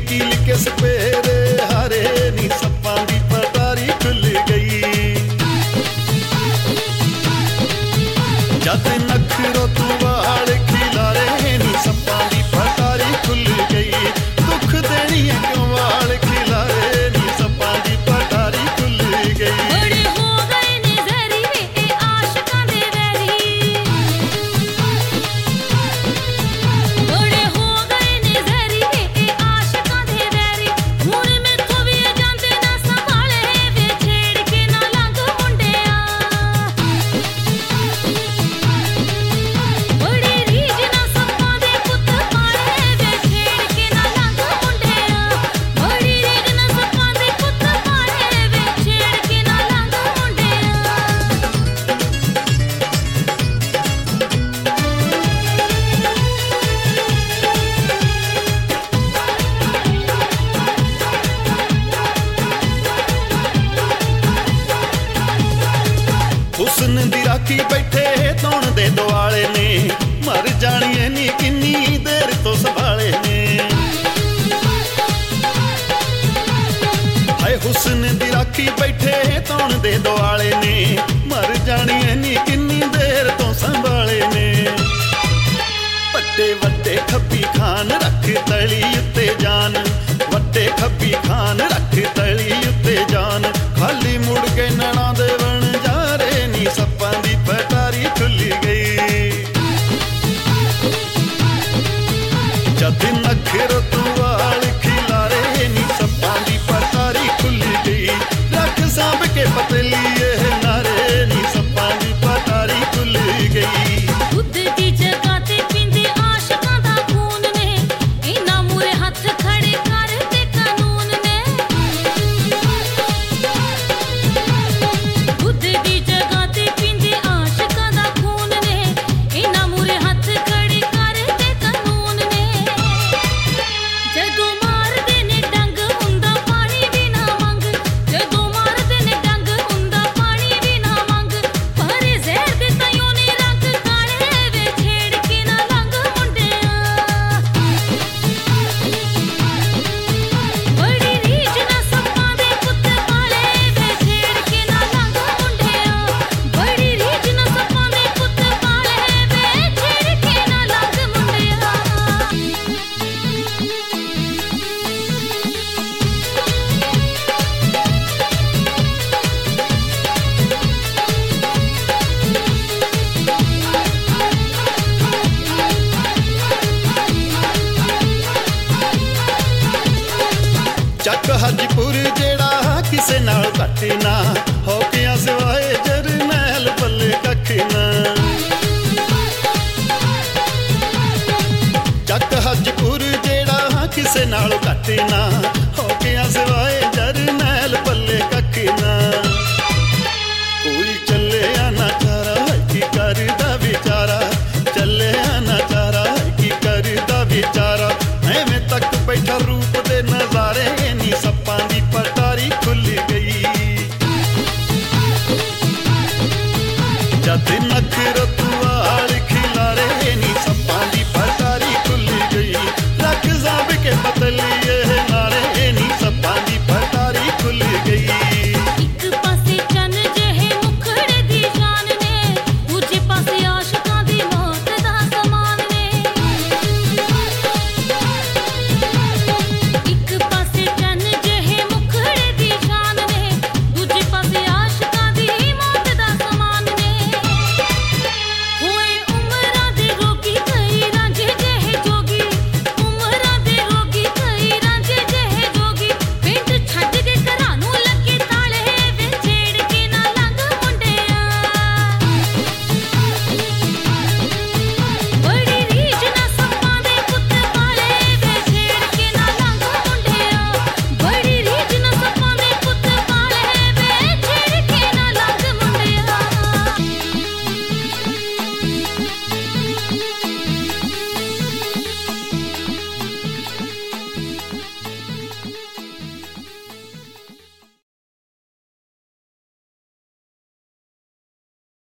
कील के सपेरे हारे नी सप्पां दी पटारी खुल गई। जद नखरो तू वाल खिलारे नी सप्पां दी पटारी खुल गई। दुख देनी है क्यों वाल खिलारे नी सप्पां दी पटारी खुल गई। बड़े हो गए ने जहरी वे ए आशिकां दे वैरी, बड़े हो गए ने जहरी वे ए आशिकां दे वैरी। हुण मैथों भी जांदे ना संभाले वे छेड़ के ना लंघ मुंडिया। बड़ी रीझ ना सप्पां दे पुੱਤ पाले वे छेड़ के ना लंघ मुंडिया। बड़ी रीझ ना सप्पां दे पुੱਤ पाले वे छेड़ के ना लंघ मुंडिया। हुस्न दी राखी बैठे तौण दे दुआले ने मर जाणीए नी किन्नी देर तो संभाले ने। हाय हुस्न दी राखी बैठे तौण दे दुआले ने मर जाणीए नी किन्नी देर तो संभाले ने। वड्डे वड्डे खब्बी खान रख तली उत्ते जान, वड्डे खब्बी खान रख तली उत्ते जान। खाली मुड़ के नैना दे बन जा रे नी सप्पां दी पटारी खुल गई। जद नखरो तू वाल खिलारे नी सप्पां दी पटारी खुल गई। रख सांभ के पतलिए नारे नी सप्पां दी पटारी खुल गई। दुध दी जगह ते पींदे आशिकां दा खून ने, इन्हां मूरे हत्थ खड़े कर ते कानून ने। दुध दी जगह ते पींदे आशिकां दा खून ने, इन्हां मूरे हत्थ खड़े कर ते कानून ने। जदों मारदे ने डंग हुंदा पानी भी ना मंग, जदों मारदे ने डंग हुंदा पानी भी ना मंग। पर ਜ਼ਹਿਰ ਦੇ ਤਾਈਓਂ ਨੇ ਰੰਗ ਕਾਲੇ ਵੇ ਛੇੜ ਕੇ ਨਾ ਲੰਘ ਮੁੰਡਿਆ। ਬੜੀ ਰੀਝ ਨਾ ਸੱਪਾਂ ਦੇ ਪੁੱਤ ਪਾਲੇ ਵੇ ਛੇੜ ਕੇ ਨਾ ਲੰਘ ਮੁੰਡਿਆ। ਬੜੀ ਰੀਝ ਨਾ ਸੱਪਾਂ ਦੇ ਪੁੱਤ ਪਾਲੇ ਵੇ ਛੇੜ ਕੇ ਨਾ ਲੰਘ ਮੁੰਡਿਆ। ਚੱਕ ਹਾਜੀਪੁਰ ਜਿਹੜਾ ਕਿਸੇ ਨਾਲ ਘੱਟ ਨਾ ਹੋ ਗਿਆ ਸਿਵਾਏ ਜਰਨੈਲ ਪੱਲੇ ਕੱਖ ਨਾ। ਚੱਕ ਹਾਜੀਪੁਰ ਜਿਹੜਾ ਕਿਸੇ ਨਾਲ ਘੱਟ ਨਾ ਹੋ ਗਿਆ ਸਿਵਾਏ